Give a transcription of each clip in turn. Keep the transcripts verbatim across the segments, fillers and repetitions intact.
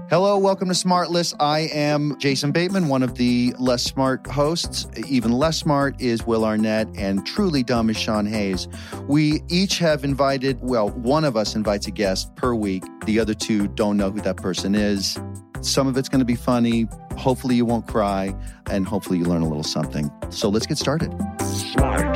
Hello, welcome to Smartless. I am Jason Bateman, one of the less smart hosts. Even less smart is Will Arnett, and truly dumb is Sean Hayes. We each have invited, well, one of us invites a guest per week. The other two don't know who that person is. Some of it's going to be funny. Hopefully you won't cry, and hopefully you learn a little something. So let's get started. Smart.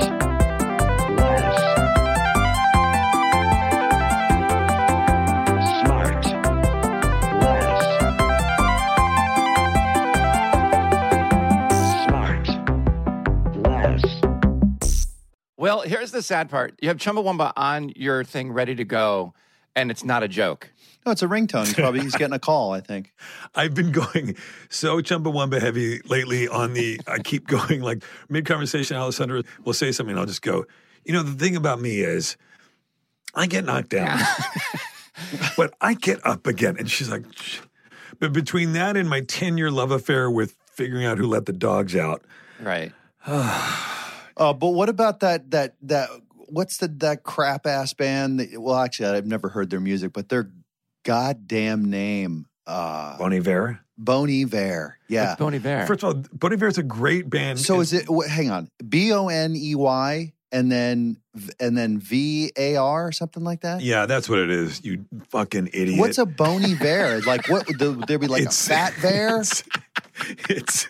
Well, here's the sad part. You have Chumbawamba on your thing ready to go, and it's not a joke. No, it's a ringtone. He's probably he's getting a call, I think. I've been going so Chumbawamba heavy lately on the, I keep going like mid-conversation, Alessandra will say something and I'll just go, you know, the thing about me is I get knocked down, but I get up again. And she's like, shh. But between that and my ten-year love affair with figuring out who let the dogs out. Right. Uh, but what about that, that, that, what's the, that crap ass band? That, well, actually, I've never heard their music, but their goddamn name. Uh, Bon Iver? Bon Iver. Yeah. What's Bon Iver? First of all, Bon Iver is a great band. So is it, wh- hang on, B O N E Y and then, and then V A R or something like that? Yeah, that's what it is, you fucking idiot. What's a Bon Iver? Like, what would there, there be like It's- a fat bear? It's, it's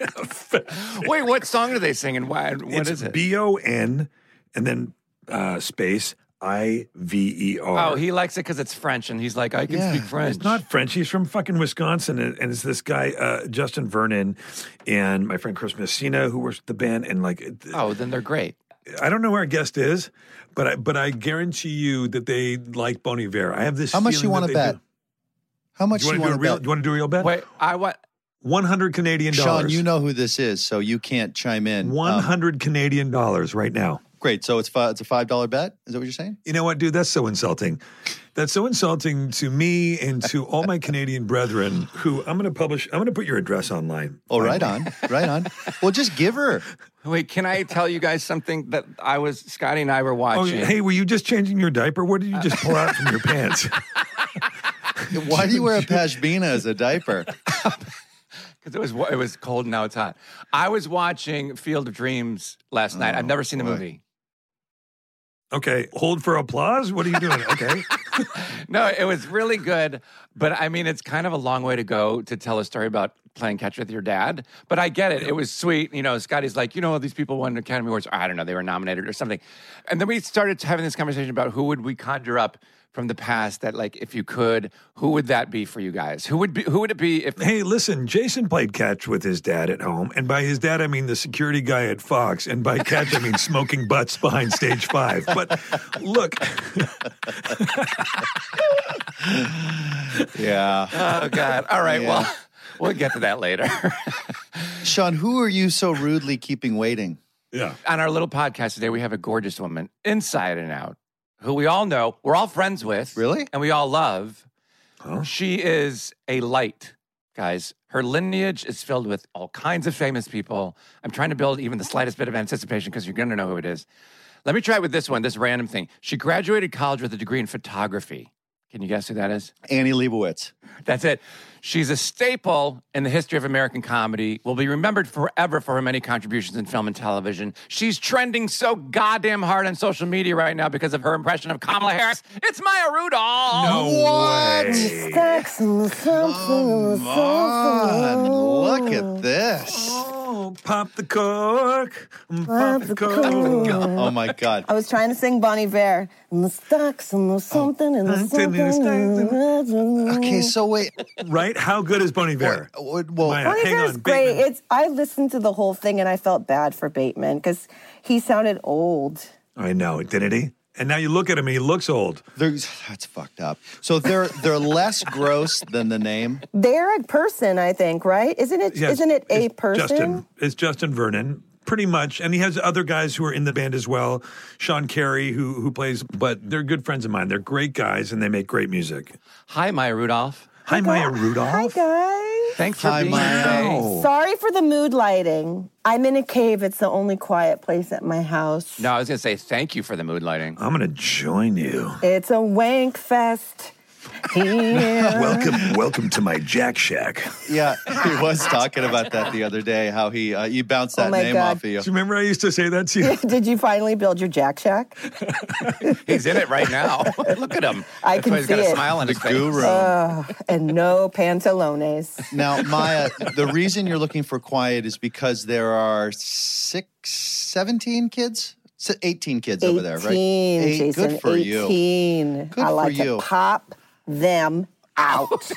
Wait, what song are they singing? Why, what it's is it? B O N and then uh, space I V E R. Oh, he likes it because it's French, and he's like, I can Yeah. speak French. It's not French. He's from fucking Wisconsin, and, and it's this guy, uh, Justin Vernon, and my friend Chris Messina, who works with the band, and like, it- Oh, then they're great. I don't know where our guest is, but I, but I guarantee you that they like Bon Iver. I have this. How much feeling you want that to they bet? do. How much Do you you want to want do a to real? bet? Do you want to do a real bet? Wait, I want. One hundred Canadian dollars. Sean, you know who this is, so you can't chime in. One Um, hundred Canadian dollars right now. great. So it's fi- it's a five dollar bet. Is that what you're saying? You know what, dude? That's so insulting. That's so insulting to me and to all my Canadian brethren who I'm going to publish. I'm going to put your address online. Oh, right on, right on. Well, just give her. Wait, can I tell you guys something that I was, Scotty and I were Oh, watching? hey, were you just changing your diaper? What did you just pull out from your pants? Why do you wear a pashmina as a diaper? Because it was it was cold and now it's hot. I was watching Field of Dreams last night. I've never seen the boy. movie. Okay, hold for applause. What are you doing? Okay. No, it was really good. But I mean, it's kind of a long way to go to tell a story about playing catch with your dad. But I get it. It was sweet. You know, Scotty's like, you know, these people won Academy Awards. I don't know, they were nominated or something. And then we started having this conversation about who would we conjure up from the past that, like, if you could, who would that be for you guys? Who would be? Who would it be if? Hey, listen, Jason played catch with his dad at home. And by his dad, I mean the security guy at Fox. And by catch, I mean smoking butts behind stage five. But look. Yeah. Oh God! All right, Yeah. well, we'll get to that later. Sean, who are you so rudely keeping waiting? Yeah. On our little podcast today, we have a gorgeous woman, inside and out, who we all know, we're all friends with. Really? And we all love. Huh? She is a light, guys. Her lineage is filled with all kinds of famous people. I'm trying to build even the slightest bit of anticipation because you're going to know who it is. Let me try with this one, this random thing. She graduated college with a degree in photography. Can you guess who that is? Annie Leibovitz. That's it. She's a staple in the history of American comedy, will be remembered forever for her many contributions in film and television. She's trending so goddamn hard on social media right now because of her impression of Kamala Harris. It's Maya Rudolph. No What? way. Come on, look at this. Oh, pop the cork. Pop the cork. Oh my God. I was trying to sing Bon Iver. In the stocks and the something and the Something in the something. Okay, so wait. Right? How good is Bon Iver? What- Well, Maya, Bon hang Iver's on. great. Bateman. It's I listened to the whole thing and I felt bad for Bateman because he sounded old. I know, didn't he? And now you look at him and he looks old. there's, that's fucked up. So they're they're less gross than the name. They're a person, I think, right? Isn't it? Yes, not it a it's person? Justin. It's Justin Vernon, pretty much. And he has other guys who are in the band as well. Sean Carey, who who plays, but they're good friends of mine. They're great guys and they make great music. Hi, Maya Rudolph. Hi, Maya Rudolph. Hi guys. Thanks for Hi, being Maya. here. Wow. Sorry for the mood lighting. I'm in a cave. It's the only quiet place at my house. No, I was going to say thank you for the mood lighting. I'm going to join you. It's a wank fest. Here. welcome, welcome to my Jack Shack. Yeah, he was talking about that the other day, how he uh, you bounced that Oh my name God. off of you. Do you remember I used to say that to you? Did you finally build your Jack Shack? He's in it right now. Look at him. I That's can why he's got see a it. smile on his face. Guru. Uh, and no pantalones. Now, Maya, the reason you're looking for quiet is because there are six, seventeen kids? Se- eighteen kids over there, right? eighteen, Eight. Jason. Good for you. eighteen. Good I for like you. to pop them out.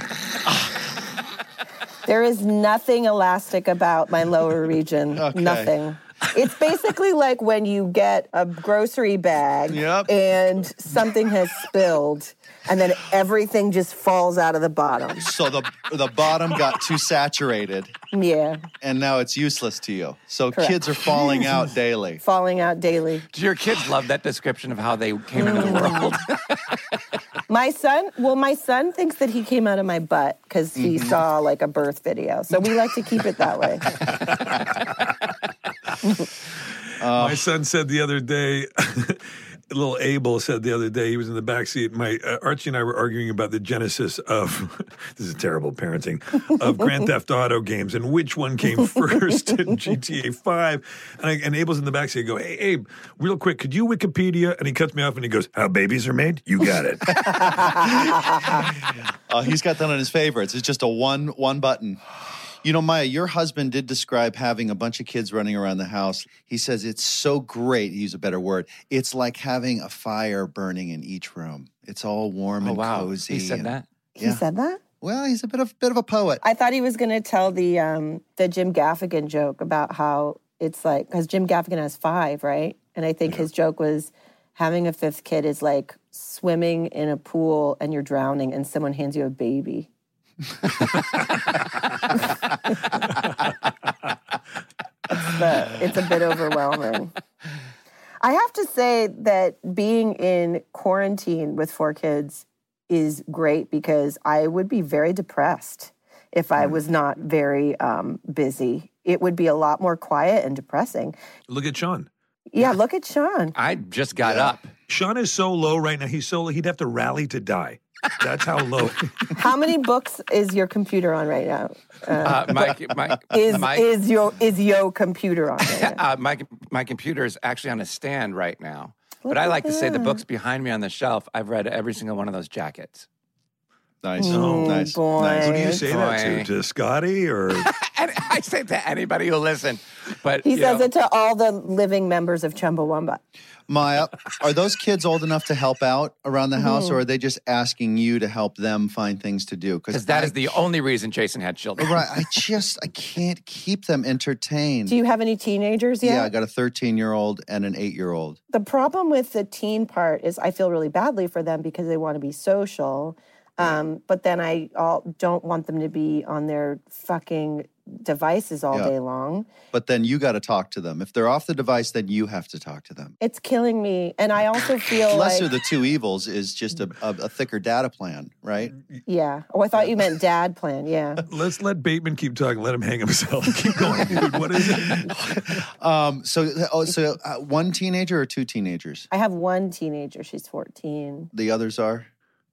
There is nothing elastic about my lower region. Okay. Nothing. It's basically like when you get a grocery bag Yep. and something has spilled and then everything just falls out of the bottom. So the the bottom got too saturated, Yeah, and now it's useless to you. So Correct. kids are falling out daily. falling out daily. Do your kids love that description of how they came into the world? My son, well, my son thinks that he came out of my butt because he Mm-hmm. saw like a birth video. So we like to keep it that way. My son said the other day, little Abel said the other day, he was in the back seat. My uh, Archie and I were arguing about the genesis of this is terrible parenting of Grand Theft Auto games and which one came first in G T A five. And, I, and Abel's in the back seat. I go, hey Abe, real quick, could you Wikipedia? And he cuts me off and he goes, "How babies are made? You got it." Uh, he's got that on his favorites. It's just a one one button. You know, Maya, your husband did describe having a bunch of kids running around the house. He says it's so great, he used a better word, it's like having a fire burning in each room. It's all warm Oh, and wow. cozy. He said and- that? He Yeah. said that? Well, he's a bit of bit of a poet. I thought he was going to tell the um, the Jim Gaffigan joke about how it's like, because Jim Gaffigan has five, right? And I think his joke was having a fifth kid is like swimming in a pool and you're drowning and someone hands you a baby. it's, the, it's a bit overwhelming. I have to say that being in quarantine with four kids is great because I would be very depressed if I was not very um, busy. It would be a lot more quiet and depressing. Look at Sean. Yeah, look at Sean. I just got Yeah. up. Sean is so low right now. He's so low, he'd have to rally to die. That's how low. How many books is your computer on right now? Uh, my, my, Is my, is your is your computer on right now? uh, my, my computer is actually on a stand right now. Look But I at like to say the that. books behind me on the shelf, I've read every single one of those jackets. Nice. Oh, nice. boy. Nice. Who do you say that to? Boy. To Scotty or? And I say it to anybody who listen. But He you says know, it to all the living members of Chumbawamba. Maya, are those kids old enough to help out around the house, Mm-hmm. or are they just asking you to help them find things to do? because that I- is the only reason Jason had children. right. I just I can't keep them entertained. Do you have any teenagers yet? Yeah, I got a thirteen-year-old and an eight-year-old. The problem with the teen part is I feel really badly for them because they want to be social. Um, but then I all, don't want them to be on their fucking devices all Yeah. day long. But then you got to talk to them. If they're off the device, then you have to talk to them. It's killing me. And I also feel Lesser like, of the two evils is just a, a, a thicker data plan, right? yeah. Oh, I thought you meant dad plan. Yeah. Let's let Bateman keep talking. Let him hang himself. Keep going, dude. What is it? Um, so, oh, so uh, one teenager or two teenagers? I have one teenager. She's fourteen. The others are?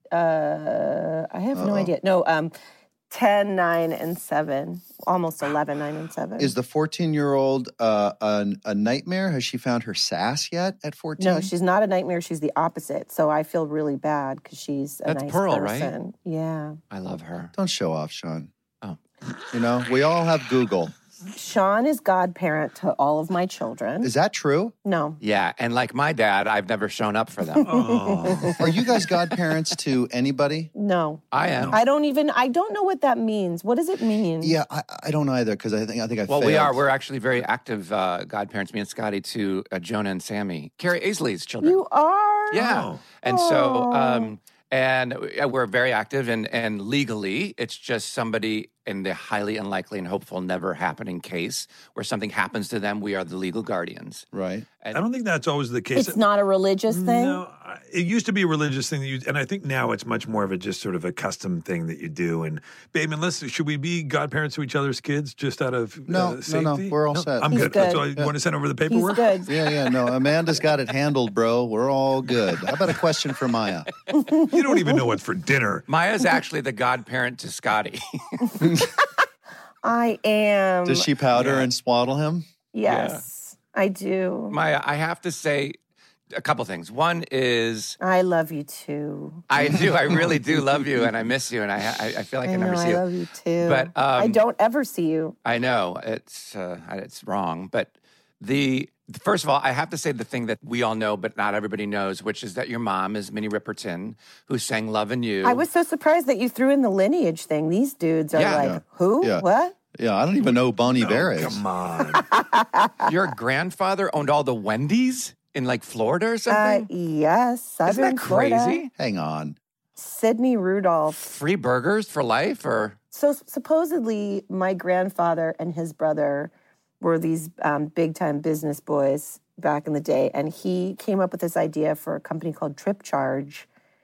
Uh, I have no Uh-oh. idea. No, um, ten, nine, and seven. Almost eleven, nine, and seven. Is the fourteen-year-old uh, a, a nightmare? Has she found her sass yet at fourteen? No, she's not a nightmare. She's the opposite. So I feel really bad because she's a That's nice Pearl, right? person. Yeah. I love her. Don't show off, Sean. Oh. You know, we all have Google. Sean is godparent to all of my children. Is that true? No. Yeah, and like my dad, I've never shown up for them. Oh. Are you guys godparents to anybody? No. I am. I don't even, I don't know what that means. What does it mean? Yeah, I, I don't either because I think I think I Well, failed. we are. We're actually very active uh, godparents, me and Scotty, to uh, Jonah and Sammy, Carrie Aisley's children. You are? Yeah. Oh. And so, Oh. um, and we're very active, and, and legally, it's just somebody in the highly unlikely and hopeful never happening case where something happens to them, we are the legal guardians. Right. And I don't think that's always the case. It's not a religious thing? No, I- it used to be a religious thing that you, and I think now it's much more of a just sort of a custom thing that you do. And Bateman, let's should we be godparents to each other's kids just out of No, uh, no, safety? no, we're all set. I'm He's good. That's good. why I want to send over the He's paperwork. good. Yeah, yeah, no. Amanda's got it handled, bro. We're all good. How about a question for Maya? You don't even know what's for dinner. Maya's actually the godparent to Scotty. I am. Does she powder Yeah. and swaddle him? Yes, I do. Maya, I have to say a couple things. One is I love you too. I do. I really do love you, and I miss you, and I I, I feel like I, I know, never see I you. love you too. But, um, I don't ever see you. I know it's uh, it's wrong, but the first of all, I have to say the thing that we all know, but not everybody knows, which is that your mom is Minnie Riperton, who sang "Love and You." I was so surprised that you threw in the lineage thing. These dudes are Yeah. like, Yeah. who? Yeah. What? Yeah, I don't even know who Bonnie Bear is. Come on. Your grandfather owned all the Wendy's in like Florida or Uh, something. yes, Southern Isn't that Florida. crazy? Hang on. Sidney Rudolph. Free burgers for life, or So supposedly, my grandfather and his brother were these um, big time business boys back in the day, and he came up with this idea for a company called Trip Charge,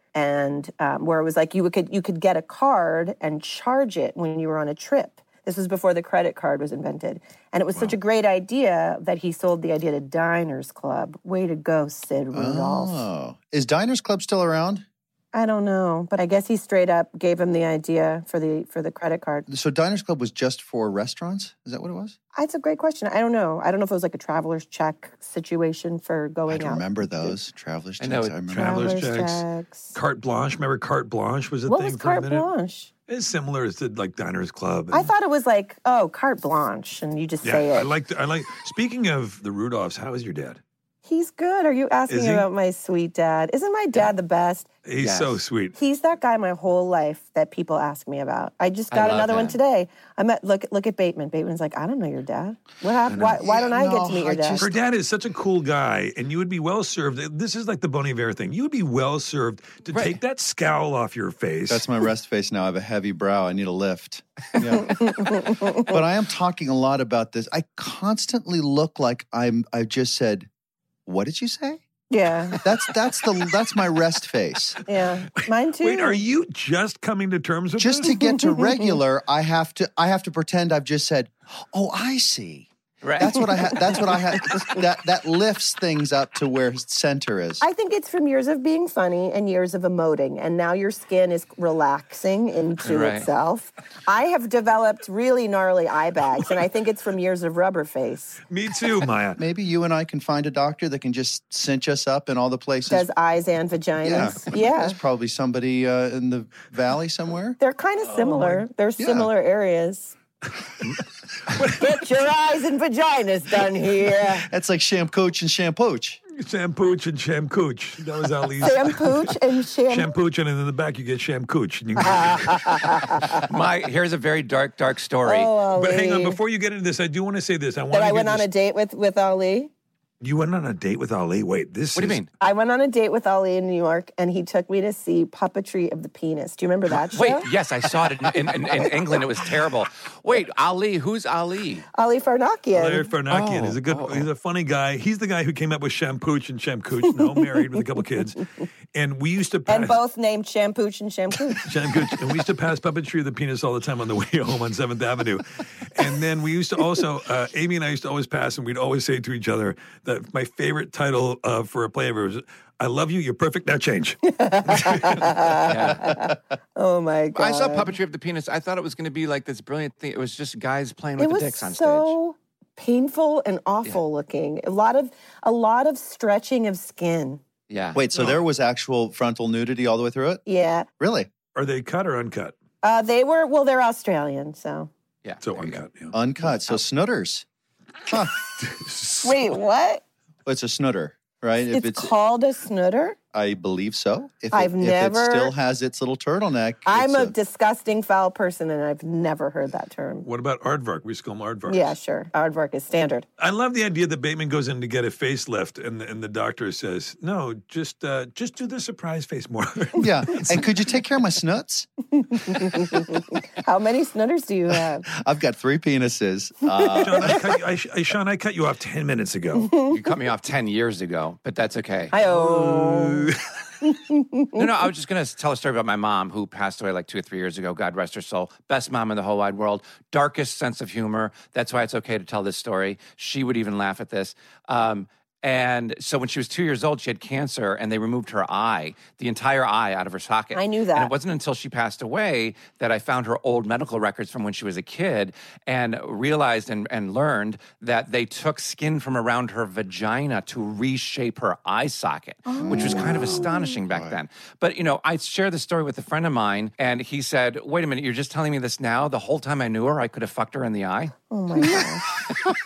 and um, where it was like you could you could get a card and charge it when you were on a trip. This was before the credit card was invented, and it was such a great idea that he sold the idea to Diners Club. Way to go, Sid Rudolph. Oh. Is Diners Club still around? I don't know, but I guess he straight up gave him the idea for the for the credit card. So Diners Club was just for restaurants? Is that what it was? That's a great question. I don't know. I don't know if it was like a traveler's check situation for I going don't out. remember those. Traveler's I checks. know, I remember. Traveler's Traveler's checks. checks. Carte Blanche. Remember Carte Blanche was a What thing was for a carte minute? blanche? It's similar as to like Diners Club. I and- thought it was like, oh, carte blanche, and you just yeah, say it. I like. I like. Speaking of the Rudolphs, how is your dad? He's good. Are you asking Is he? about my sweet dad? Isn't my dad the best? He's Yes. so sweet. He's that guy my whole life that people ask me about. I just I got love another one him. today. I met look look at Bateman. Bateman's like, I don't know your dad. What happened? Why, why don't I Yeah, get no, to meet your I dad? just- Her dad is such a cool guy, and you would be well served. This is like the Bon Iver thing. You would be well served to Right. take that scowl off your face. That's my rest face now. I have a heavy brow. I need a lift. Yeah. But I am talking a lot about this. I constantly look like I'm I just said, what did you say? Yeah, That's that's the that's my rest face. yeah, mine too. Wait, are you just coming to terms with Just this? to get to regular, I have to I have to pretend I've just said, "Oh, I see." right? That's what I ha- that's what I had that that lifts things up to where center is. I think it's from years of being funny and years of emoting, and now your skin is relaxing into Right. itself. I have developed really gnarly eye bags, and I think it's from years of rubber face. Me too, Maya. Maybe you and I can find a doctor that can just cinch us up in all the places. Does eyes and vaginas? Yeah. There's probably somebody uh, in the valley somewhere. They're kind of similar. They're Yeah. similar areas. Get your eyes and vaginas done here. That's like Shampooch and Shampooch. Shampooch and Shamcooch. That was Ali's. Shampooch and sham. Shampooch, and in the back you get Shamcooch. And you can- My here's a very dark, dark story. Oh, but hang on, Ali. before you get into this, I do want to say this. I want That to I get went on this- a date with, with Ali. You went on a date with Ali. Wait, this What do you is- mean? I went on a date with Ali in New York, and he took me to see Puppetry of the Penis. Do you remember that show? Wait, yes, I saw it in, in, in, in England. It was terrible. Wait, Ali, who's Ali? Ali Farnakian. Larry Farnakian Oh, is a good. oh. He's a funny guy. He's the guy who came up with Shampooch and Shamcooch. No, married with a couple kids, and we used to pass And both named Shampooch and Shampooch. Shamcooch, and we used to pass Puppetry of the Penis all the time on the way home on Seventh Avenue, and then we used to also uh, Amy and I used to always pass, and we'd always say to each other that my favorite title uh, for a play ever was "I love you, you're perfect, now change." Yeah. Oh my God. I saw Puppetry of the Penis. I thought it was going to be like this brilliant thing. It was just guys playing with It the was dicks on stage. so painful and awful looking. A lot of a lot of stretching of skin. Yeah. Wait, so there was actual frontal nudity all the way through it? Yeah. Really? Are they cut or uncut? Uh, they were well, they're Australian, so Yeah. So there you go. uncut. Yeah. Uncut. So snooters. Huh. wait, what? It's a snooter, right? If It's, called a snooter? I believe so. If I've it, never- If it still has its little turtleneck. I'm it's a, disgusting foul person, and I've never heard that term. What about aardvark? We used to call them aardvarks. Yeah, sure. Aardvark is standard. I love the idea that Bateman goes in to get a facelift, and and the doctor says, "No, just uh, just do the surprise face more." Yeah. And could you take care of my snuts? How many snutters do you have? I've got three penises. Uh, Sean, I cut, I, I, Sean, I cut you off ten minutes ago. You cut me off ten years ago, but that's okay. I oh. No, no, I was just going to tell a story about my mom who passed away like two or three years ago. God rest her soul. Best mom in the whole wide world. Darkest sense of humor. That's why it's okay to tell this story. She would even laugh at this. Um, and so when she was two years old, she had cancer and they removed her eye, the entire eye out of her socket. I knew that. And it wasn't until she passed away that I found her old medical records from when she was a kid and realized and, and learned that they took skin from around her vagina to reshape her eye socket, oh. which was kind of astonishing back then. But, you know, I shared the story with a friend of mine and he said, wait a minute, you're just telling me this now? The whole time I knew her, I could have fucked her in the eye? Oh, my gosh.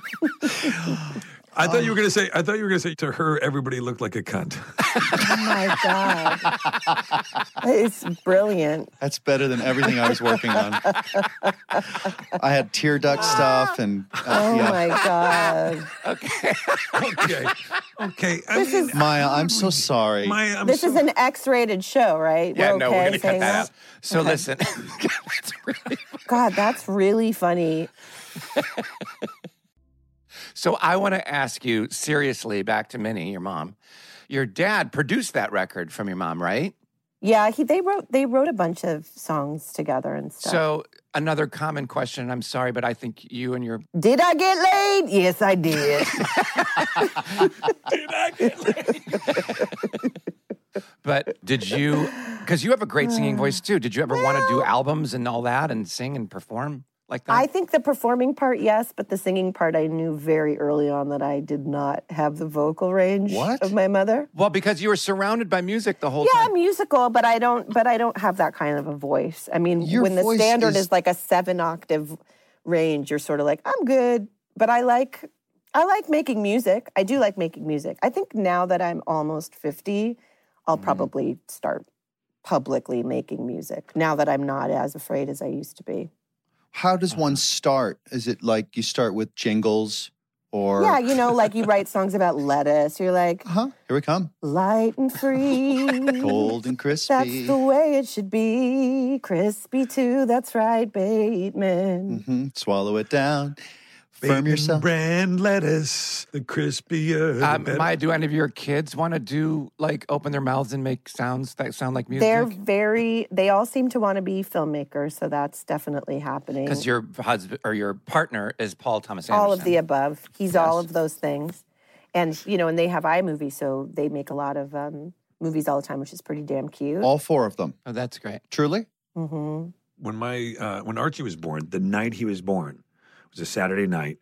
I thought you were going to say, I thought you were going to say to her, everybody looked like a cunt. Oh, my God. It's brilliant. That's better than everything I was working on. I had tear duct stuff and... Uh, oh, yeah. my God. Okay. Okay. Okay. I This mean, is- Maya, I'm so sorry. Maya, I'm This so, is an X-rated show, right? Yeah, We're no, okay we're going to cut saying that out. So Okay. listen. That's really God, that's really funny. So I want to ask you seriously, back to Minnie, your mom. Your dad produced that record from your mom, right? Yeah, he they wrote they wrote a bunch of songs together and stuff. So another common question, I'm sorry, but I think you and your... Did I get laid? Yes, I did. Did I get laid? But did you... Because you have a great singing voice, too. Did you ever want to do albums and all that and sing and perform like that? I think the performing part, yes, but the singing part, I knew very early on that I did not have the vocal range What? of my mother. Well, because you were surrounded by music the whole Yeah, time. I'm musical, but I don't. But I don't have that kind of a voice. I mean, Your when the voice standard is- is... like a seven octave range, you're sort of like, I'm good. But I like, I like making music. I do like making music. I think now that I'm almost fifty, I'll Mm-hmm. probably start publicly making music. Now that I'm not as afraid as I used to be. How does one start? Is it like you start with jingles or... Yeah, you know, like you write songs about lettuce. You're like, Uh-huh. Here we come. light and free. Cold and crispy. That's the way it should be. Crispy too, that's right, Bateman. hmm Swallow it down. Firm Bacon yourself. brand lettuce, the crispier. the Um, better. Maya, do any of your kids want to do, like, open their mouths and make sounds that sound like music? They're very, they all seem to want to be filmmakers, so that's definitely happening. Because your husband or your partner is Paul Thomas Anderson. All of the above. He's all of those things. And, you know, and they have iMovie, so they make a lot of um, movies all the time, which is pretty damn cute. All four of them. Oh, that's great. Truly? Mm-hmm. when my uh, when Archie was born, the night he was born was a Saturday night,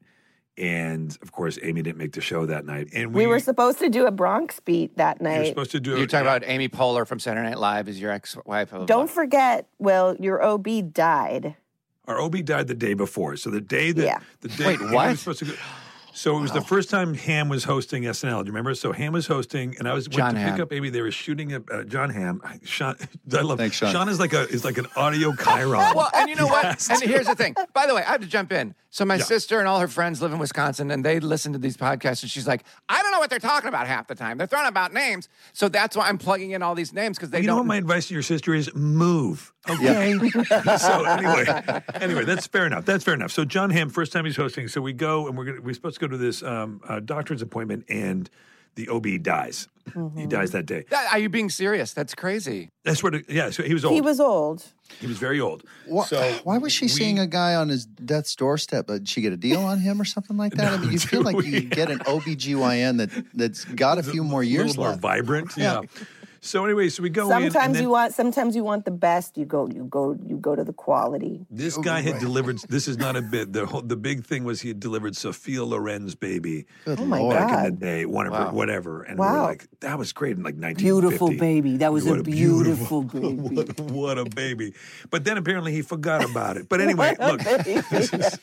and of course Amy didn't make the show that night. And we, We were supposed to do a Bronx beat that we were night. supposed to do. You're talking yeah. about Amy Poehler from Saturday Night Live is your ex-wife. blah, blah, Don't blah. forget, well, your O B died. Our O B died the day before, so the day that Yeah. the day Wait, Amy what? was supposed to go, so it was the first time Ham was hosting S N L. Do you remember? So Ham was hosting, and I was went John to Hamm. pick up Amy. They were shooting a uh, John Hamm. Sean, I love Thanks, Sean. Sean is like a is like an audio Chiron. Well, and you know what? And here's the thing. By the way, I have to jump in. So my Yeah. sister and all her friends live in Wisconsin, and they listen to these podcasts, and she's like, I don't know what they're talking about half the time. They're throwing about names. So that's why I'm plugging in all these names, because they you know don't. what my advice to your sister is? Move. Okay. so anyway, anyway, that's fair enough. That's fair enough. So John Hamm, first time he's hosting, so we go and we're gonna, we're supposed to go to this um, uh, doctor's appointment, and the O B dies. He dies that day. That- are you being serious? That's crazy. That's what. It, yeah. So he was old. He was old. He was very old. Why, So why was she we- seeing a guy on his death's doorstep? Uh, Did she get a deal on him or something like that? I mean, you feel like you get an O B G Y N that, that's got a few more A years little more left. vibrant. Yeah. Yeah. So anyway, so we go in. and Sometimes then you want sometimes you want the best. You go you go you go to the quality. This guy had delivered. This is not a bit. The whole, the big thing was he had delivered Sophia Loren's baby Good Oh my Lord. God. back in the day, one of her, Wow. whatever. And we were Wow. like, that was great in like nineteen fifty. Beautiful baby. That was What a beautiful baby. What, what a baby. But then apparently he forgot about it. But anyway, What a look. baby. this is-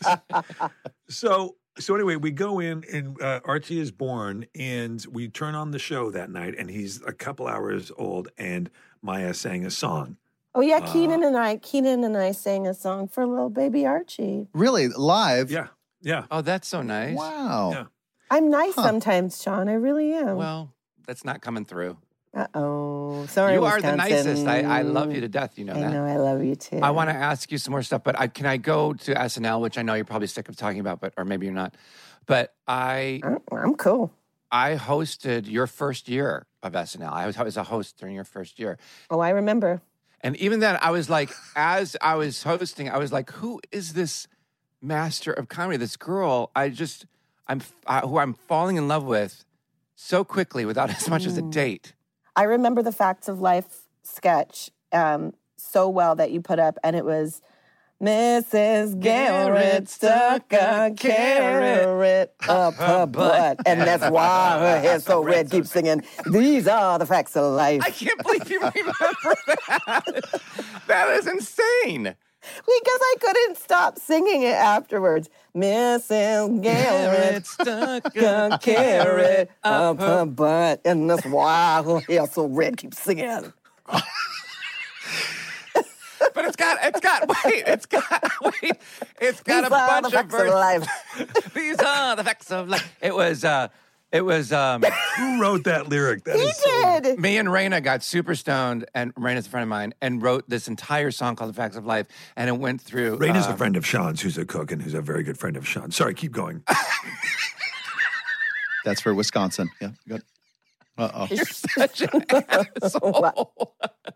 so so anyway, we go in and uh, Archie is born, and we turn on the show that night, and he's a couple hours old, and Maya sang a song. Oh yeah, Uh, Keenan and I Keenan and I sang a song for little baby Archie. Really? Live? Yeah, yeah. Oh, that's so nice. Wow. Yeah. I'm nice Huh. sometimes, Sean. I really am. Well, that's not coming through. Uh-oh. Sorry, You are the Wisconsin. nicest. I, I love you to death. You know I that. know, I love you too. I want to ask you some more stuff, but I, can I go to S N L, which I know you're probably sick of talking about, but or maybe you're not. But I I'm, I'm cool. I hosted your first year of S N L. I was, I was a host during your first year. Oh, I remember. And even then, I was like, as I was hosting, I was like, who is this master of comedy? This girl, I just, I'm, uh, who I'm falling in love with so quickly without as much as a date. I remember the Facts of Life sketch um, so well that you put up, and it was Missus Garrett stuck a carrot up her butt, and that's why her hair's so red. Keep singing, these are the facts of life. I can't believe you remember that. That is insane. Because I couldn't stop singing it afterwards. Missus Garrett stuck a carrot up her butt, and that's why her hair's so red. Keep singing. But it's got, it's got, wait, it's got, wait, it's got These a are bunch the of facts of verses. life. These are the facts of life. It was, uh, it was, um, Who wrote that lyric? That He is so- did. me and Raina got super stoned, and Raina's a friend of mine, and wrote this entire song called The Facts of Life, and it went through. Raina's um, a friend of Sean's, who's a cook and who's a very good friend of Sean. Sorry, keep going. That's for Wisconsin. Yeah. Good. Uh-oh. You're such an asshole.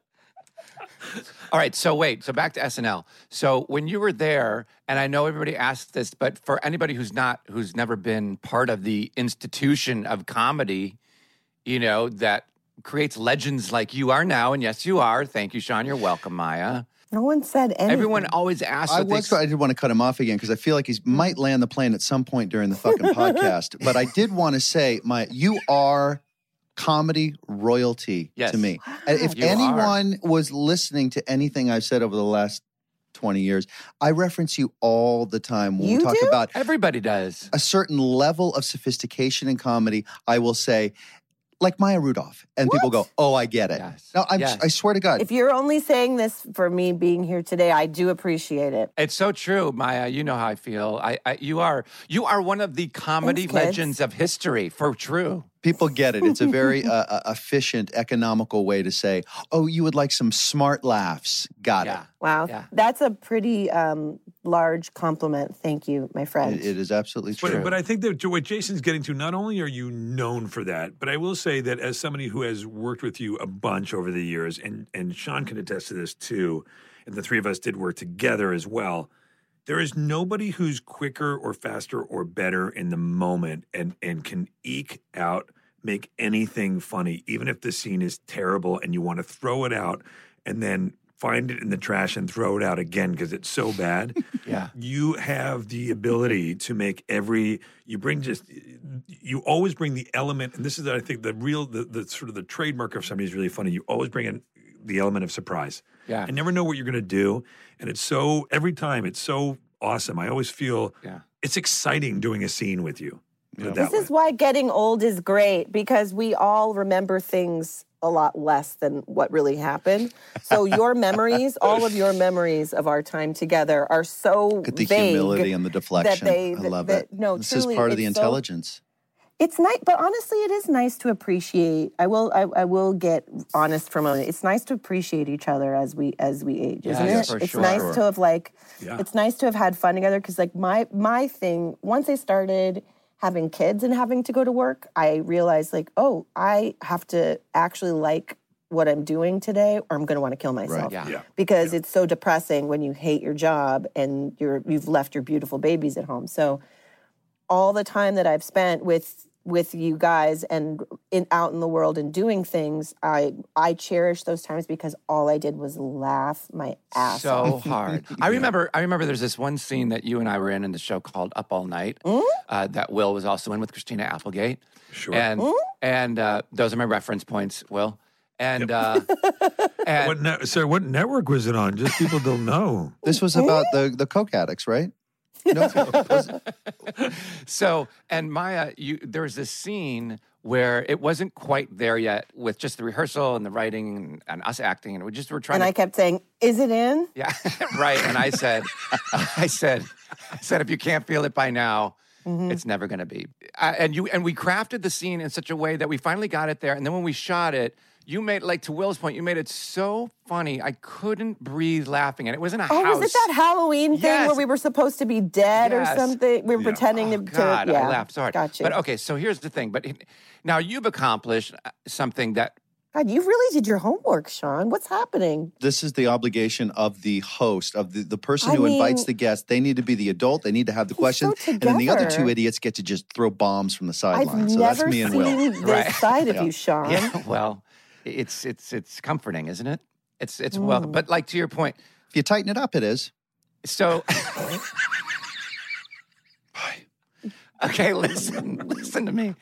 All right, so wait, so back to S N L. So when you were there, and I know everybody asked this, but for anybody who's not, who's never been part of the institution of comedy, you know, that creates legends like you are now, and yes, you are. Thank you, Sean. You're welcome, Maya. No one said anything. Everyone always asks. I what they was. I did want to cut him off again because I feel like he might land the plane at some point during the fucking podcast. But I did want to say, Maya, you are comedy royalty Yes. to me. And if You anyone was listening to anything I've said over the last twenty years, I reference you all the time when You we talk do? about Everybody does. a certain level of sophistication in comedy. I will say, like Maya Rudolph, and people go, "Oh, I get it." Yes. No, I'm, Yes. I swear to God. If you're only saying this for me being here today, I do appreciate it. It's so true, Maya. You know how I feel. I, I you are, you are one of the comedy Thanks, kids. legends of history. For true. People get it. It's a very uh, uh, efficient, economical way to say, "Oh, you would like some smart laughs." Got Yeah. Wow. Yeah. That's a pretty um, large compliment. Thank you, my friend. it. It is absolutely true. But, but I think that what Jason's getting to, not only are you known for that, but I will say that as somebody who has worked with you a bunch over the years, and, and Sean can attest to this too, and the three of us did work together as well, there is nobody who's quicker or faster or better in the moment and, and can eke out, make anything funny, even if the scene is terrible and you want to throw it out and then find it in the trash and throw it out again because it's so bad. Yeah. You have the ability to make every, you bring just, you always bring the element, and this is, I think, the real, the, the sort of the trademark of somebody who's really funny. You always bring in the element of surprise. Yeah. I never know what you're going to do. And it's so, every time, it's so awesome. I always feel Yeah. it's exciting doing a scene with you. Put it Yeah. that This is way. why getting old is great because we all remember things a lot less than what really happened. So your memories, all of your memories of our time together are so Look at the vague humility and the deflection. they- I love that- it. no, this truly, is part of the it's so- intelligence. It's nice, but honestly, it is nice to appreciate. I will, I, I will get honest for a moment. It's nice to appreciate each other as we as we age, Yes, isn't it? for It's sure. nice Sure. to have like, Yeah. it's nice to have had fun together. Because like my my thing, once I started having kids and having to go to work, I realized like, oh, I have to actually like what I'm doing today, or I'm going to want to kill myself. Yeah. Yeah. Because it's so depressing when you hate your job and you're you've left your beautiful babies at home. So all the time that I've spent with with you guys and in out in the world and doing things, I I cherish those times because all I did was laugh my ass So off. hard. I remember. I remember. There's this one scene that you and I were in in the show called Up All Night. Uh, that Will was also in with Christina Applegate. Sure. And and uh, those are my reference points, Will. And uh, and What ne- sir, what network was it on? Just people don't know. This was about the, the coke addicts, right? No, was it? so and Maya, you there was this scene where it wasn't quite there yet with just the rehearsal and the writing and, and us acting, and we just were trying And to I kept saying, "Is it in?" Yeah, right. And I said, I said, I said, if you can't feel it by now, it's never going to be. Uh, and you and we crafted the scene in such a way that we finally got it there. And then when we shot it, You made, like, to Will's point, you made it so funny. I couldn't breathe laughing. And it was in a Oh, house. was it that Halloween thing Yes. where we were supposed to be dead Yes. or something? We were Yeah. pretending Oh, to. God, to, yeah. I laughed so hard. Gotcha. But okay, so here's the thing. But now you've accomplished something that God, you really did your homework, Sean. What's happening? This is the obligation of the host, of the, the person I who invites mean- the guest. They need to be the adult. They need to have the He's questions. so and then the other two together. idiots get to just throw bombs from the I've sidelines. So that's never me and seen Will. this Right. side of Yeah. you, Sean. yeah, well, it's it's it's comforting, isn't it? It's it's well, Mm. but like to your point. If you tighten it up, it is. So okay, listen, listen to me.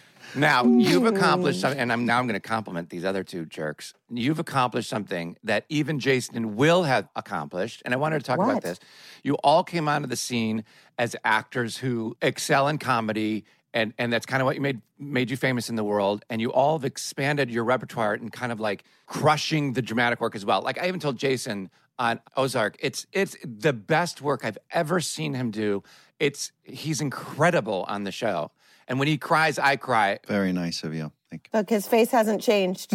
Now you've accomplished something, and I'm now I'm going to compliment these other two jerks. You've accomplished something that even Jason and Will have accomplished, and I wanted to talk What? about this. You all came onto the scene as actors who excel in comedy, and and that's kind of what you made made you famous in the world. And you all have expanded your repertoire and kind of like crushing the dramatic work as well. Like I even told Jason on Ozark, it's it's the best work I've ever seen him do. It's he's incredible on the show. And when he cries, I cry. Very nice of you. Thank you. Look, his face hasn't changed.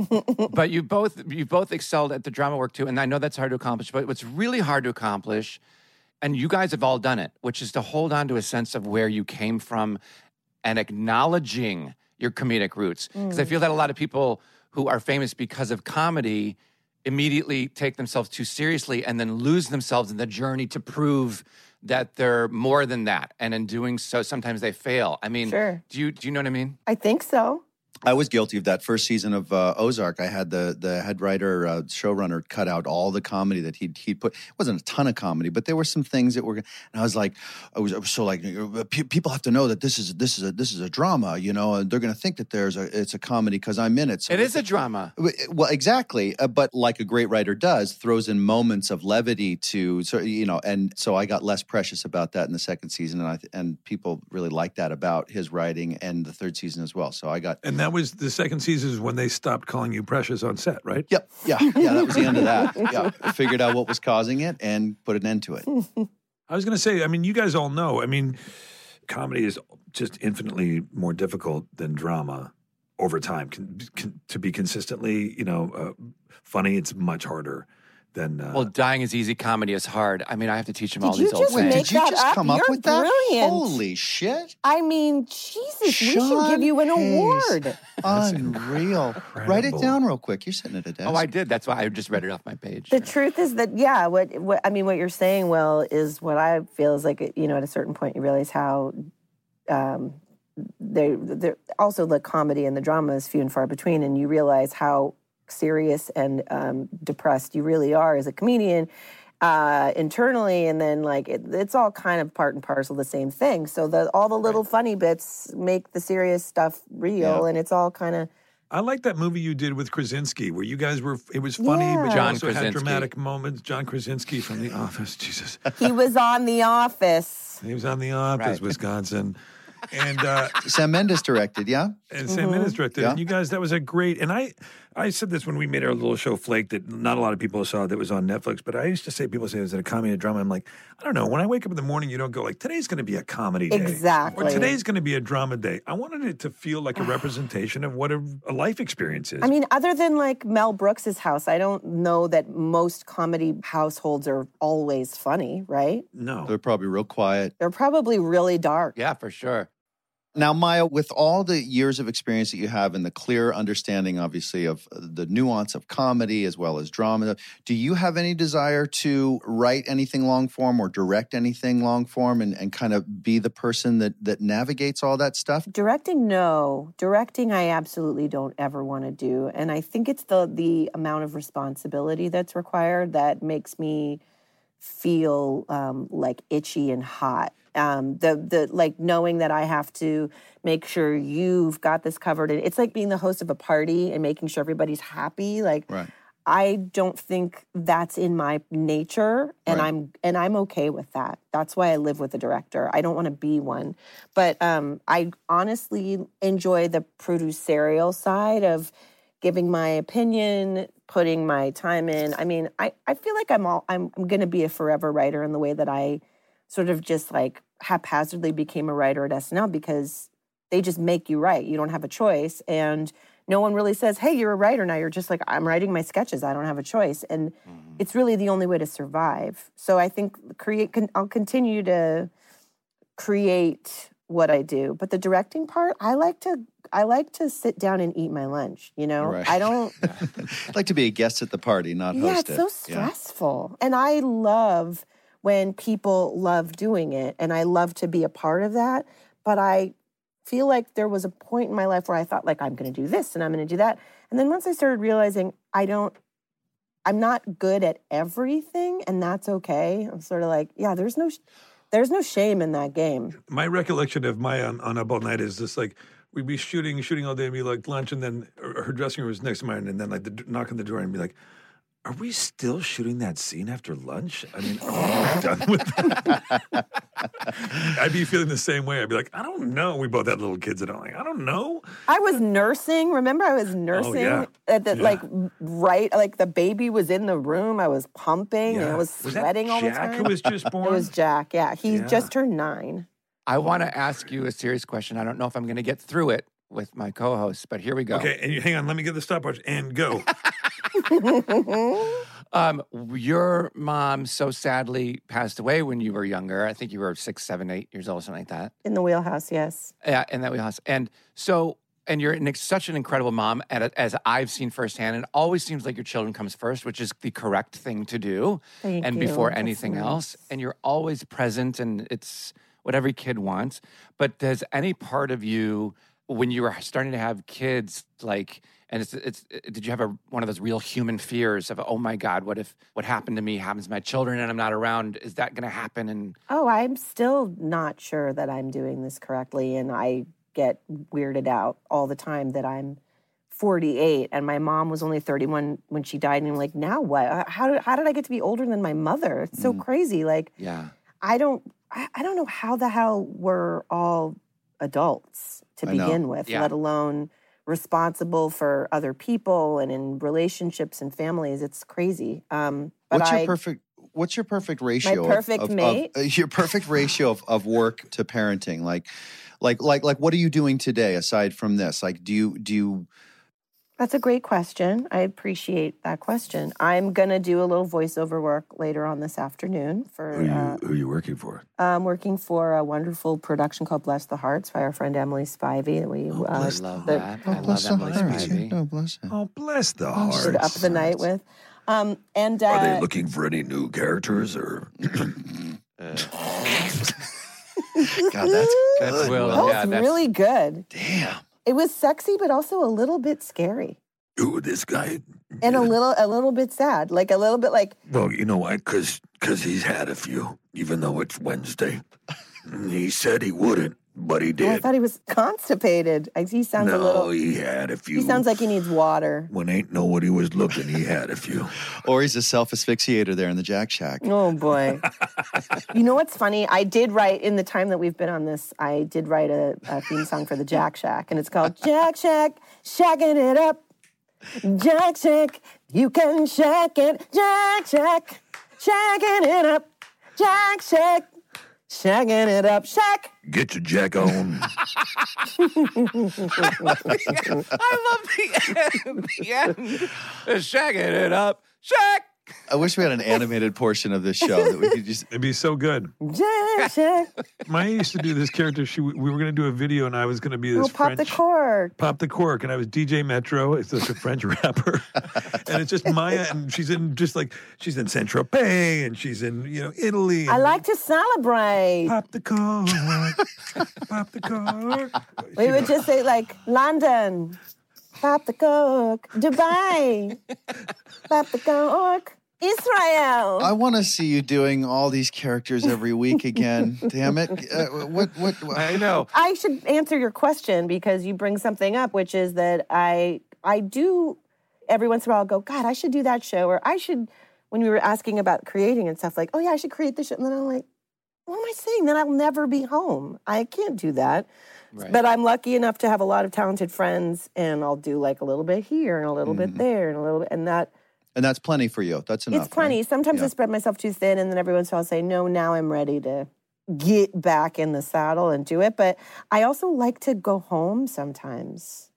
But you both you both excelled at the drama work too, and I know that's hard to accomplish. But what's really hard to accomplish, and you guys have all done it, which is to hold on to a sense of where you came from, and acknowledging your comedic roots. Because I feel that a lot of people who are famous because of comedy immediately take themselves too seriously and then lose themselves in the journey to prove that they're more than that. And in doing so, sometimes they fail. I mean, Sure. do you do you know what I mean? I think so. I was guilty of that first season of uh, Ozark. I had the the head writer, uh, showrunner, cut out all the comedy that he'd he'd put. It wasn't a ton of comedy, but there were some things that were. And I was like, I was, I was so like, P- people have to know that this is this is a this is a drama, you know, and they're going to think that there's a it's a comedy because I'm in it. So It is a drama. Well, exactly, uh, but like a great writer does, throws in moments of levity to, so you know, and so I got less precious about that in the second season, and I and people really liked that about his writing, and the third season as well. So I got. And that was the second season is when they stopped calling you Precious on set, right? Yep. Yeah. Yeah. That was the end of that. Yeah. Figured out what was causing it and put an end to it. I was going to say, I mean, you guys all know, I mean, comedy is just infinitely more difficult than drama over time. Can, can, to be consistently, you know, uh, funny, it's much harder than. Uh, Well, dying is easy, comedy is hard. I mean, I have to teach him all Did you these old just Wait, sayings. make did you that just up? come up You're with that? brilliant. Holy shit. I mean, Jesus, we should Sean give you an Hayes. award. Unreal. Write it incredible. down real quick. You're sitting at a desk. Oh, I did. That's why I just read it off my page. The truth is that, yeah, what, what I mean, what you're saying, Will, is what I feel is like, you know, at a certain point, you realize how um, they, they're also the comedy and the drama is few and far between, and you realize how serious and um, depressed you really are as a comedian uh, internally, and then like it, it's all kind of part and parcel the same thing. So the all the little funny bits make the serious stuff real, Yeah. and it's all kind of. I like that movie you did with Krasinski, where you guys were. It was funny, Yeah. but you John also had Krasinski. dramatic moments. John Krasinski from The Office. Jesus, He was on The Office. he was on The Office, Right. Wisconsin, and uh, Sam Mendes directed, yeah? and Sam Mendes directed. Yeah. And you guys, that was a great. And I, I said this when we made our little show Flake that not a lot of people saw that was on Netflix. But I used to say people say, "Is it a comedy or drama?" I'm like, I don't know. When I wake up in the morning, you don't go like, "Today's going to be a comedy day," Exactly. or "Today's going to be a drama day." I wanted it to feel like a representation of what a, a life experience is. I mean, other than like Mel Brooks's house, I don't know that most comedy households are always funny, right? no, They're probably real quiet. They're probably really dark. Yeah, for sure. Now, Maya, with all the years of experience that you have and the clear understanding, obviously, of the nuance of comedy as well as drama, do you have any desire to write anything long form or direct anything long form and, and kind of be the person that, that navigates all that stuff? Directing, no. Directing, I absolutely don't ever want to do. And I think it's the the amount of responsibility that's required that makes me feel um, like itchy and hot. Um, the the like knowing that I have to make sure you've got this covered. And it's like being the host of a party and making sure everybody's happy. Like Right. I don't think that's in my nature, and Right. I'm and I'm okay with that. That's why I live with a director. I don't want to be one, but um, I honestly enjoy the producerial side of giving my opinion, putting my time in. I mean, I, I feel like I'm all I'm I'm going to be a forever writer in the way that I sort of just like haphazardly became a writer at S N L because they just make you write. You don't have a choice, and no one really says, hey, you're a writer now. You're just like, I'm writing my sketches. I don't have a choice. And mm-hmm. it's really the only way to survive. So I think create. Con- I'll continue to create what I do. But the directing part, I like to I like to sit down and eat my lunch, you know? Right. I don't... I'd like to be a guest at the party, not yeah, host it. Yeah, it's so stressful. Yeah. And I love when people love doing it, and I love to be a part of that. But I feel like there was a point in my life where I thought, like, I'm going to do this and I'm going to do that. And then once I started realizing I don't, I'm not good at everything, and that's okay. I'm sort of like, yeah, there's no, there's no shame in that game. My recollection of Maya on, on Up All Night is just like, we'd be shooting, shooting all day, and be like lunch, and then her dressing room was next to mine, and then like the, knock on the door and be like, are we still shooting that scene after lunch? I mean, are we done with that? I'd be feeling the same way. I'd be like, I don't know. We both had little kids, and I'm like, I don't know. I was nursing. Remember, I was nursing oh, yeah. at the, yeah. like right, like the baby was in the room. I was pumping, yeah. and I was sweating was all Jack the time. Who was just born? It was Jack. Yeah, he yeah. just turned nine. I want to ask you a serious question. I don't know if I'm going to get through it with my co-host, but here we go. Okay, and you, hang on. Let me get the stopwatch and go. um, your mom so sadly passed away when you were younger. I think you were six, seven, eight years old, something like that. In the wheelhouse, yes. Yeah, in that wheelhouse. And so, and you're an, such an incredible mom, and as I've seen firsthand, it always seems like your children comes first, which is the correct thing to do. Thank and you. before That's anything nice. else. And you're always present, and it's what every kid wants. But does any part of you, when you were starting to have kids, like, and it's, it's, did you have a, one of those real human fears of, oh my God, what if what happened to me happens to my children and I'm not around? Is that going to happen? And oh, I'm still not sure that I'm doing this correctly, and I get weirded out all the time that I'm forty-eight and my mom was only thirty-one when she died, and I'm like, now what? How did how did I get to be older than my mother? It's so mm. crazy. Like, yeah, I don't I, I don't know how the hell we're all adults to begin with, yeah. let alone responsible for other people and in relationships and families. It's crazy. Um, but what's your I, perfect? What's your perfect ratio? My perfect of, of, mate. Of, uh, your perfect ratio of, of work to parenting. Like, like, like, like, what are you doing today aside from this? Like, do you do you? That's a great question. I appreciate that question. I'm going to do a little voiceover work later on this afternoon. For Who are you, uh, who are you working for? I'm working for a wonderful production called Bless the Hearts by our friend Emily Spivey. We, oh, uh, I love the, that. Oh, I bless love the Emily heart. Spivey. Oh, bless her. Oh, bless the heart. Stayed up the night with. Um, and uh, Are they looking for any new characters or? Uh, God, that's That's good. Will. that was yeah, that's really good. Damn. It was sexy, but also a little bit scary. Ooh, this guy. And yeah. a little a little bit sad. Like a little bit like, Well, you know why? Because he's had a few, even though it's Wednesday. He said he wouldn't, but he oh, I did. thought he was constipated. I, he sounds no, a little, he had a few. he sounds like he needs water. When ain't nobody was looking, he had a few. Or he's a self-asphyxiator there in the Jack Shack. Oh, boy. You know what's funny? I did write, in the time that we've been on this, I did write a, a theme song for the Jack Shack, and it's called Jack Shack, Shacking It Up. Jack Shack, you can shack it. Jack Shack, shacking it up. Jack Shack, shacking it up. Shack. Get your jack on. I love the end. The end. Shagging it up. Shaq. I wish we had an animated portion of this show that we could just. It'd be so good. Jack Shack. Maya used to do this character. She we were going to do a video, and I was going to be this Oh, pop French. the cork. Pop the cork, and I was D J Metro. It's just a French rapper, and it's just Maya, and she's in just like she's in Saint Tropez, and she's in you know Italy. I and like to celebrate. pop the cork, pop the cork. We would just say like London, pop the cork, Dubai, pop the cork, Israel. I want to see you doing all these characters every week again. Damn it! Uh, what? What? what I know. I should answer your question because you bring something up, which is that I I do every once in a while go, God, I should do that show, or I should. When we were asking about creating and stuff, like, oh yeah, I should create this show, and then I'm like, what am I saying? Then I'll never be home. I can't do that. Right. But I'm lucky enough to have a lot of talented friends, and I'll do like a little bit here and a little Mm-hmm. bit there and a little bit, and that. And that's plenty for you. That's enough. It's plenty. Right? Sometimes Yeah. I spread myself too thin, and then every once in a while I'll say, no, now I'm ready to get back in the saddle and do it. But I also like to go home sometimes.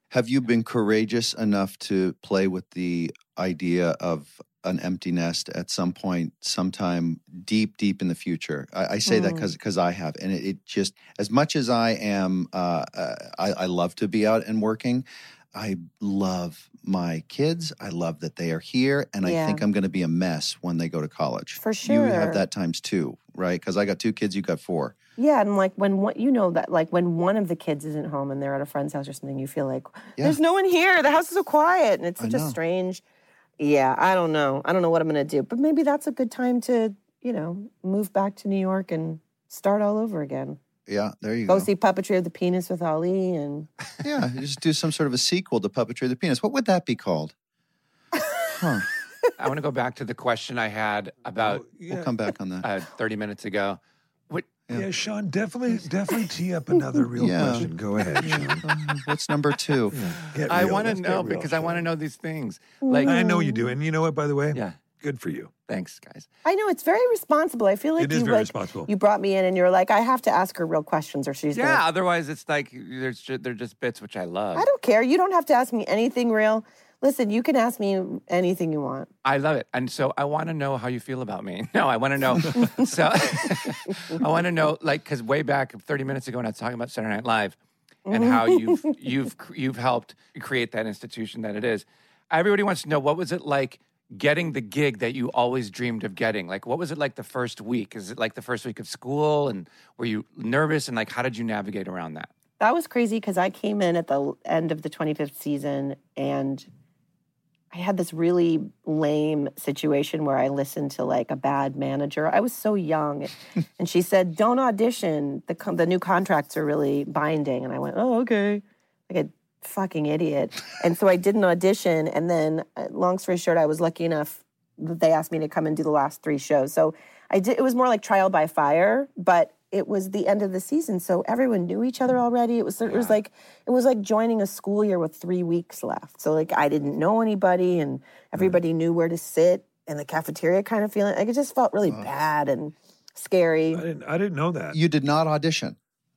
Have you been courageous enough to play with the idea of an empty nest at some point, sometime deep, deep in the future? I, I say mm. that because because I have, and it, it just as much as I am, uh, uh, I, I love to be out and working. I love my kids. I love that they are here, and yeah. I think I'm going to be a mess when they go to college. For sure, you have that times two, right? Because I got two kids, you got four. Yeah, and like when what you know that like when one of the kids isn't home and they're at a friend's house or something, you feel like yeah. there's no one here. The house is so quiet, and it's such a strange. Yeah, I don't know. I don't know what I'm going to do, but maybe that's a good time to you know move back to New York and start all over again. Yeah, there you go. Go see Puppetry of the Penis with Ali, and yeah, just do some sort of a sequel to Puppetry of the Penis. What would that be called? Huh. I want to go back to the question I had about. Oh, yeah. We'll come back on that. Uh, Thirty minutes ago. What? Yeah. yeah, Sean, definitely, definitely tee up another real yeah. question. Go ahead, Sean. What's number two? Yeah. I want to know real, Sean. because I want to know these things. Like I know you do, and you know what? By the way, yeah, good for you. Thanks, guys. I know it's very responsible. I feel like it is you very like responsible. You brought me in, and you're like, I have to ask her real questions, or she's yeah. gonna... Otherwise, it's like there's just, they're just bits which I love. I don't care. You don't have to ask me anything real. Listen, you can ask me anything you want. I love it. And so I want to know how you feel about me. No, I want to know. so I want to know, like, because way back thirty minutes ago when I was talking about Saturday Night Live and how you've, you've, you've helped create that institution that it is. Everybody wants to know, what was it like getting the gig that you always dreamed of getting? Like, what was it like the first week? Is it like the first week of school? And were you nervous? And like, how did you navigate around that? That was crazy because I came in at the end of the twenty-fifth season and I had this really lame situation where I listened to like a bad manager. I was so young. And she said, don't audition. The the new contracts are really binding. And I went, oh, okay. Like a fucking idiot. And so I did an audition. And then, uh, long story short, I was lucky enough that they asked me to come and do the last three shows. So I did. It was more like trial by fire, but it was the end of the season, so everyone knew each other already. It was it was like it was like joining a school year with three weeks left. So like I didn't know anybody, and everybody knew where to sit in the cafeteria, kind of feeling like it just felt really oh. bad and scary. I didn't I didn't know that. You did not audition?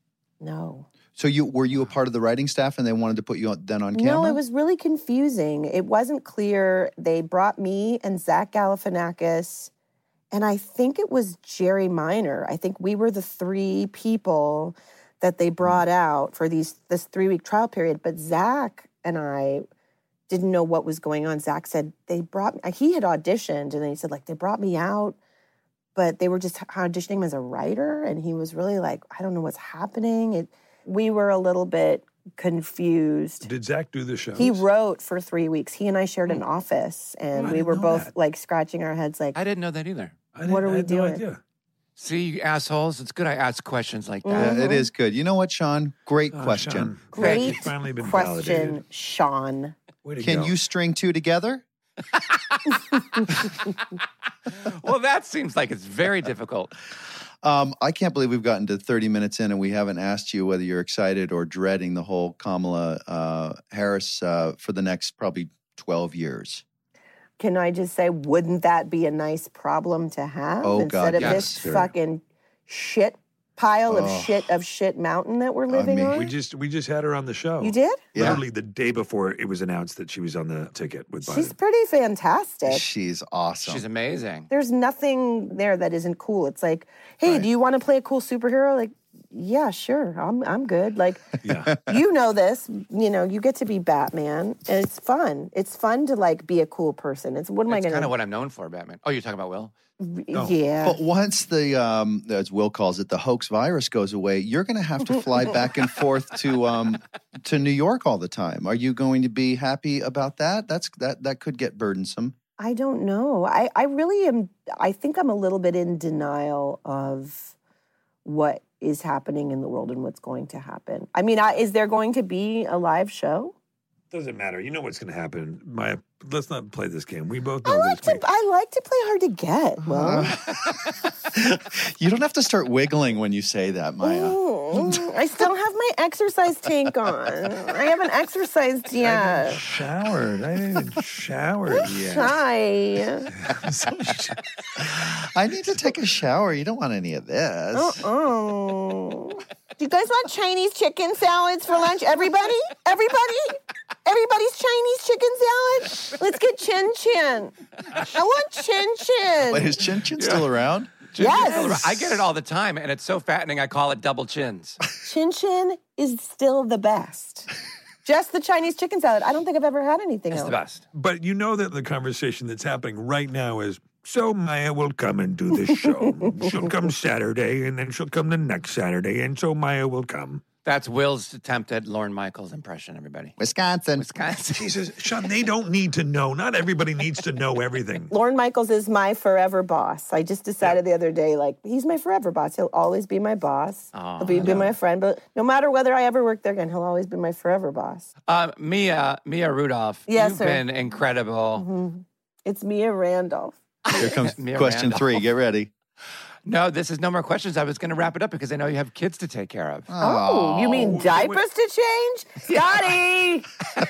No. So you were you a part of the writing staff, and they wanted to put you on, then on camera? No, it was really confusing. It wasn't clear. They brought me and Zach Galifianakis. And I think it was Jerry Minor. I think we were the three people that they brought out for these this three-week trial period. But Zach and I didn't know what was going on. Zach said they brought he had auditioned, and then he said like they brought me out, but they were just auditioning him as a writer, and he was really like, I don't know what's happening. It, we were a little bit confused. Did Zach do the show? He wrote for three weeks. He and I shared an office, and oh, we were both that. like scratching our heads like, I didn't know that either. What are we I had doing? No idea. See, you assholes, it's good I ask questions like that. Yeah, it is good. You know what, Sean? Great Oh, question. Sean, Great it's finally been question, validated. Sean. Way to Can go. you string two together? Well, that seems like it's very difficult. Um, I can't believe we've gotten to thirty minutes in and we haven't asked you whether you're excited or dreading the whole Kamala uh, Harris uh, for the next probably twelve years. Can I just say, wouldn't that be a nice problem to have Oh, instead God, of yes. this Sure. fucking shit pile of Oh. shit of shit mountain that we're living mean, on? We just we just had her on the show. You did? Yeah. Literally the day before it was announced that she was on the ticket with Biden. She's pretty fantastic. She's awesome. She's amazing. There's nothing there that isn't cool. It's like, hey, Right. do you want to play a cool superhero? Like, yeah, sure. I'm I'm good. Like, Yeah. you know this. You know, you get to be Batman, and it's fun. It's fun to like be a cool person. It's what am I It's going kind to? of what I'm known for, Batman. Oh, you're talking about Will? Yeah. But once the, um, as Will calls it, the hoax virus goes away, you're going to have to fly back and forth to um, to New York all the time. Are you going to be happy about that? That's that that could get burdensome. I don't know. I, I really am. I think I'm a little bit in denial of what is happening in the world and what's going to happen. I mean, I, is there going to be a live show? Doesn't matter. You know what's going to happen. Maya, let's not play this game. We both know I like this. to. I like to play hard to get. Well, You don't have to start wiggling when you say that, Maya. mm, I still have my exercise tank on. I haven't exercised I yet. haven't showered. I haven't even showered yet. Hi. So sh- I need to take a shower. You don't want any of this. Oh. Do you guys want Chinese chicken salads for lunch? Everybody? Everybody? Everybody's Chinese chicken salad? Let's get Chin Chin. I want Chin Chin. Wait, is Chin Chin still around? Yes. I get it all the time, and it's so fattening, I call it double chins. Chin Chin is still the best. Just the Chinese chicken salad. I don't think I've ever had anything It's else. the best. But you know that the conversation that's happening right now is, so Maya will come and do this show. She'll come Saturday, and then she'll come the next Saturday, and so Maya will come. That's Will's attempt at Lorne Michaels impression, everybody. Wisconsin. Wisconsin. Jesus, Sean, they don't need to know. Not everybody needs to know everything. Lorne Michaels is my forever boss. I just decided the other day, like, he's my forever boss. He'll always be my boss. Oh, he'll be, be my friend. But no matter whether I ever work there again, he'll always be my forever boss. Uh, Mia, Mia Rudolph, Yes, you've sir. been incredible. Mm-hmm. It's Mia Randolph. Here comes Mia question Randolph. three. Get ready. No, this is no more questions. I was going to wrap it up because I know you have kids to take care of. Oh, you mean diapers to change? Scotty!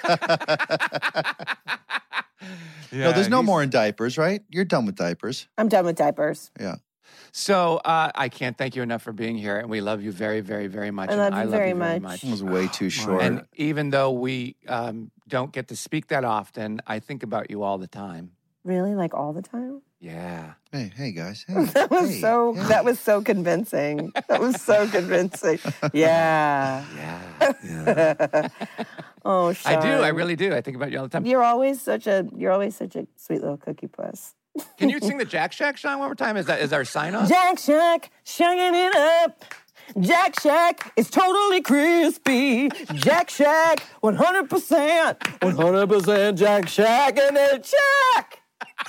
No, there's no he's- more in diapers, right? You're done with diapers. I'm done with diapers. Yeah. So uh, I can't thank you enough for being here, and we love you very, very, very much. I and love you I love very you very much. much. It was way too short. And even though we um, don't get to speak that often, I think about you all the time. Really? Like all the time? Yeah. hey, hey, guys. Hey, That was hey, so hey. that was so convincing. That was so convincing. Yeah. Yeah. Oh, I Sean. do. I really do. I think about you all the time. You're always such a you're always such a sweet little cookie puss. Can you sing the Jack Shack song one more time? Is that is our sign off? Jack Shack, shaking it up. Jack Shack is totally crispy. Jack Shack, one hundred percent. one hundred percent Jack Shack and it's Shack.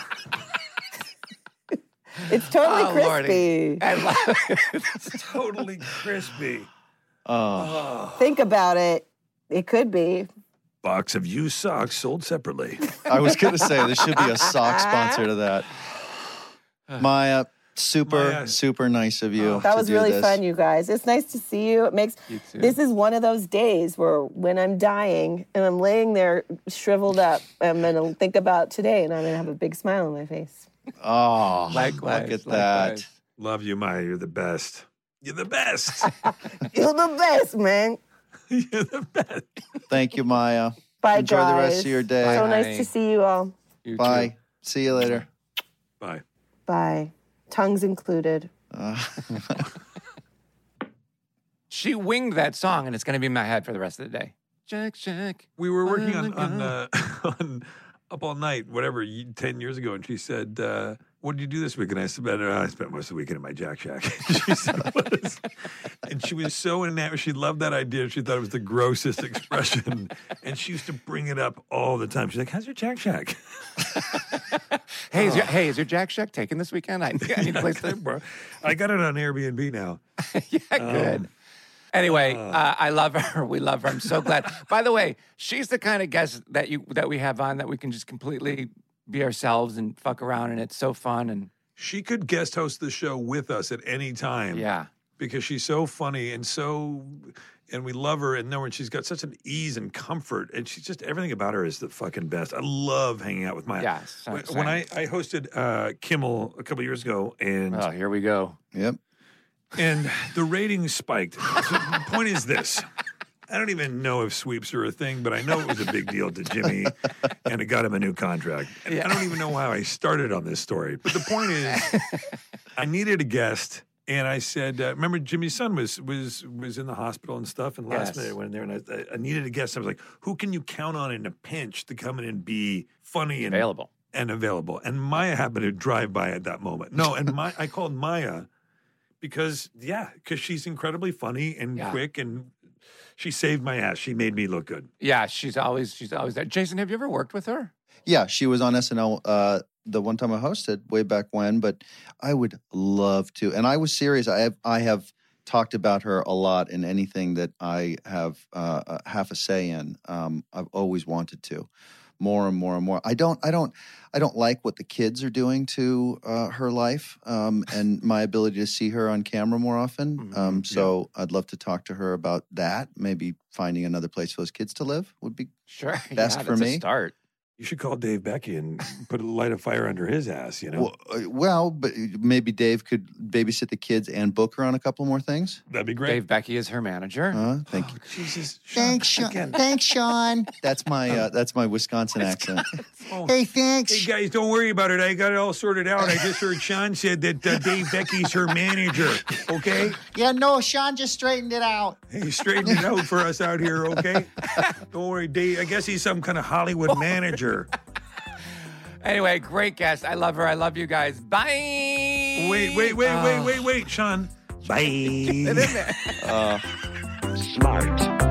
It's totally Oh, Lordy. crispy. I love it. It's totally crispy. Oh, Think about it. It could be. Box of used socks sold separately. I was going to say there should be a sock sponsor to that. Maya, super, Maya. super nice of you. That to was do really this. fun, you guys. It's nice to see you. It makes You too. this is one of those days where when I'm dying and I'm laying there shriveled up, I'm gonna think about today and I'm gonna have a big smile on my face. Oh, Likewise. look at likewise. Love you, Maya. You're the best. You're the best. You're the best, man. You're the best. that. Thank you, Maya. Bye, Enjoy guys. the rest of your day. So Bye, nice honey. to see you all. You too. Bye. See you later. Bye. Bye. Tongues included. She winged that song, and it's going to be in my head for the rest of the day. Jack Shack. We were working on Wanna on, go. uh, on Up All Night, whatever, ye- ten years ago, and she said, uh, "What did you do this week?" And I said, "Uh, "I spent most of the weekend at my Jack Shack." She said, "What is-" And she was so enamored. She loved that idea. She thought it was the grossest expression, and she used to bring it up all the time. She's like, "How's your Jack Shack?" Hey, is your, hey, is your Jack Shack taken this weekend? I, I need a place to. Bro, I got it on Airbnb now. Yeah, good. Anyway, uh, I love her. We love her. I'm so glad. By the way, she's the kind of guest that you that we have on that we can just completely be ourselves and fuck around, and it's so fun. And She could guest host the show with us at any time. yeah, Because she's so funny and so, and we love her. And no, and she's got such an ease and comfort. And she's just, everything about her is the fucking best. I love hanging out with Maya. Yeah, same- When, same. when I, I hosted uh, Kimmel a couple years ago, and oh, here we go. Yep. and the ratings spiked. So the point is this. I don't even know if sweeps are a thing, but I know it was a big deal to Jimmy, and it got him a new contract. And Yeah. I don't even know how I started on this story. But the point is, I needed a guest, and I said, uh, remember Jimmy's son was was was in the hospital and stuff, and last Yes. minute I went in there, and I, I needed a guest. I was like, who can you count on in a pinch to come in and be funny and Available. and available? And Maya happened to drive by at that moment. No, and my, I called Maya because, yeah, because she's incredibly funny and Yeah. quick, and she saved my ass. She made me look good. Yeah, she's always she's always there. Jason, have you ever worked with her? Yeah, she was on S N L uh, the one time I hosted way back when, but I would love to. And I was serious. I have I have talked about her a lot in anything that I have uh, uh, half a say in. Um, I've always wanted to, more and more and more. I don't. I don't. I don't like what the kids are doing to uh, her life um, and my ability to see her on camera more often. Um, so I'd love to talk to her about that. Maybe finding another place for those kids to live would be Sure. Best yeah, for that's a me. start. You should call Dave Becky and put a light of fire under his ass, you know? Well, uh, well, but maybe Dave could babysit the kids and book her on a couple more things. That'd be great. Dave Becky is her manager. Uh, thank you. Jesus. Sean, Thanks, Sean. again. Thanks, Sean. That's my uh, that's my Wisconsin accent. Oh. Hey, thanks. Hey, guys, don't worry about it. I got it all sorted out. I just heard Sean said that uh, Dave Becky's her manager, okay? Yeah, no, Sean just straightened it out. He straightened it out for us out here, okay? Don't worry, Dave. I guess he's some kind of Hollywood manager. Anyway, great guest. I love her. I love you guys. Bye. Wait, wait, wait, Oh. wait, wait, wait, Sean. Bye. Get in there. Uh, Smart.